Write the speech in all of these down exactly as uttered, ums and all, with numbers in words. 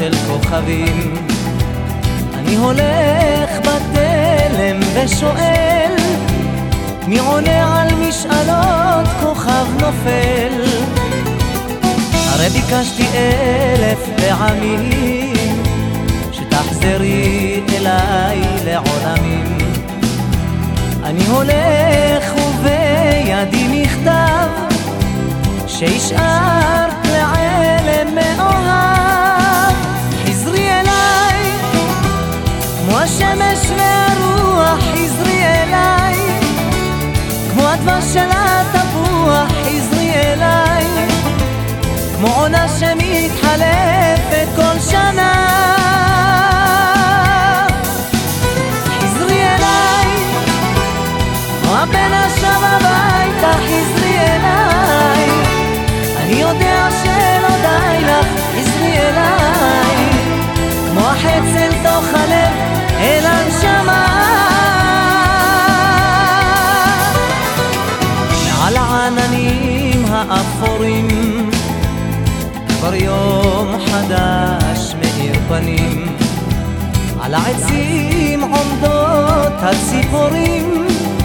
של כוכבים. אני הולך בתלם ושואל, מי עונה על משאלות כוכב נופל? הרי ביקשתי אלף פעמים שתחזרי אליי לעולמים. אני הולך ובידי מכתב שהשארת לעלם מאוהב. חזרי אליי כמו השמש והרוח, חזרי אליי כמו הדבש של התפוח, חזרי אליי כמו עונה שמתחלפת כל שנה. חזרי אליי כמו הבן השב הביתה, חזרי אליי, אני יודע שלא די לך, חזרי אליי כמו החץ אל תוך הלב, אל הנשמה. מעל העננים האפורים כבר יום חדש מאיר פנים, על העצים עומדות הציפורים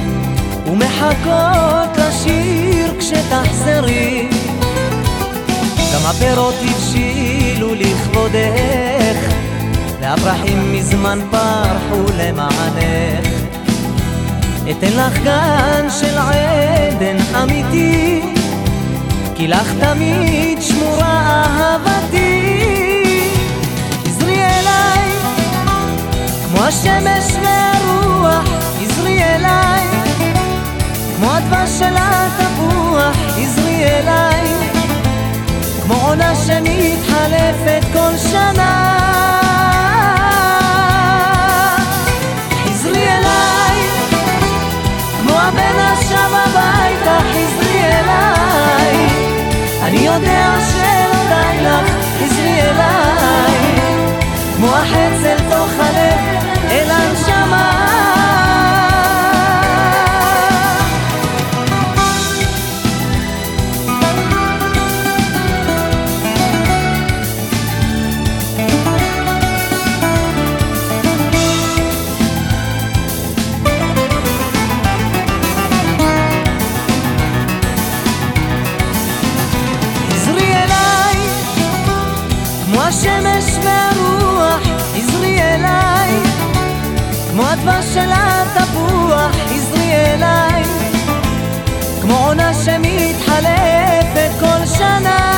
ומחכות לשיר כשתחזרי. גם הפירות הבשילו לכבודך והפרחים מזמן פרחו למענך. אתן לך גן של עדן אמיתי, כי לך תמיד שמורה אהבתי. חזרי אליי כמו השמש והרוח, חזרי אליי כמו הדבש של התפוח, חזרי אליי כמו עונה שמתחלפת כל שנה. חזרי אליי כמו הבן השב הביתה, חזרי אליי, אני יודע שלא די לך, חזרי אליי כמו החץ אל תוך הלב, אל הנשמה. השמש והרוח, חזרי אליי כמו הדבש של התפוח, חזרי אליי כמו עונה שמתחלפת כל שנה.